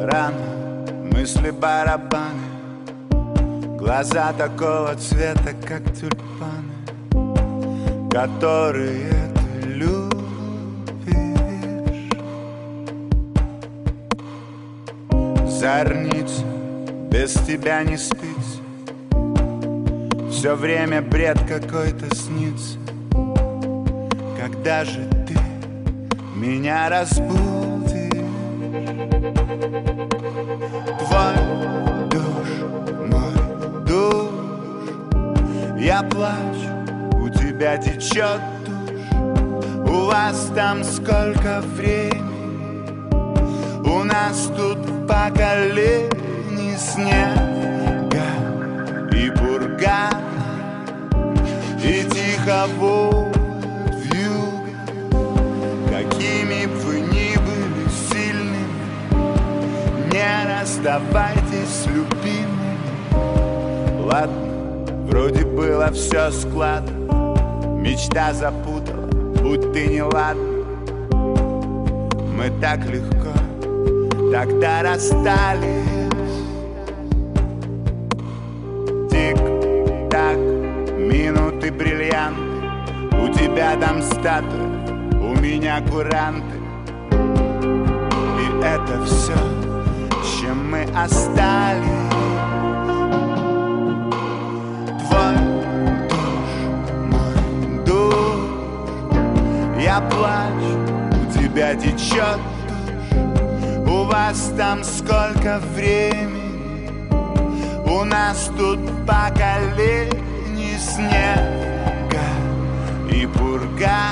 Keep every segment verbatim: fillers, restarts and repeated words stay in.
рано, мысли барабаны, глаза такого цвета, как тюльпаны, которые ты любишь. Зорница без тебя не спится, все время бред какой-то снится. Когда же ты меня разбудишь? Твой душ, мой душ, я плачу, у тебя течет душ. У вас там сколько времени? У нас тут по колени снега и пурга, и тихо воет вьюга. Какими б вы ни были сильными, не расставайтесь с любимыми. Ладно, вроде было все складно, мечта запутала, будь ты неладна. Мы так легко тогда расстались. Тик-так, минуты бриллианты, у тебя там статуя, у меня куранты. И это все, чем мы остались. Твой душ, мой душ, я плачу, у тебя течет душ. У вас там сколько времени? У нас тут по колени снега и пурга,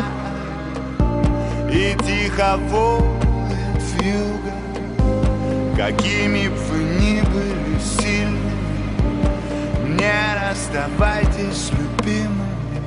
и тихо воет вьюга. Какими б вы ни были сильными, не расставайтесь с любимыми.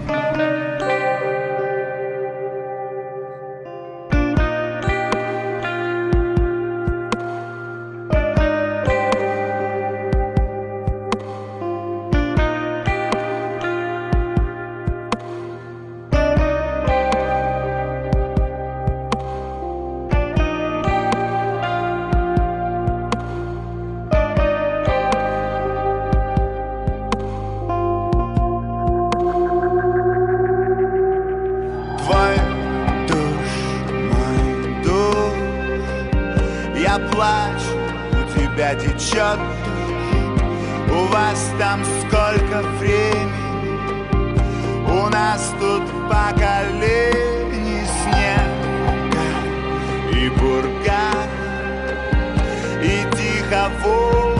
Я плачу, у тебя течет душ. У вас там сколько времени? У нас тут по колени снега и пурга, и тихо воет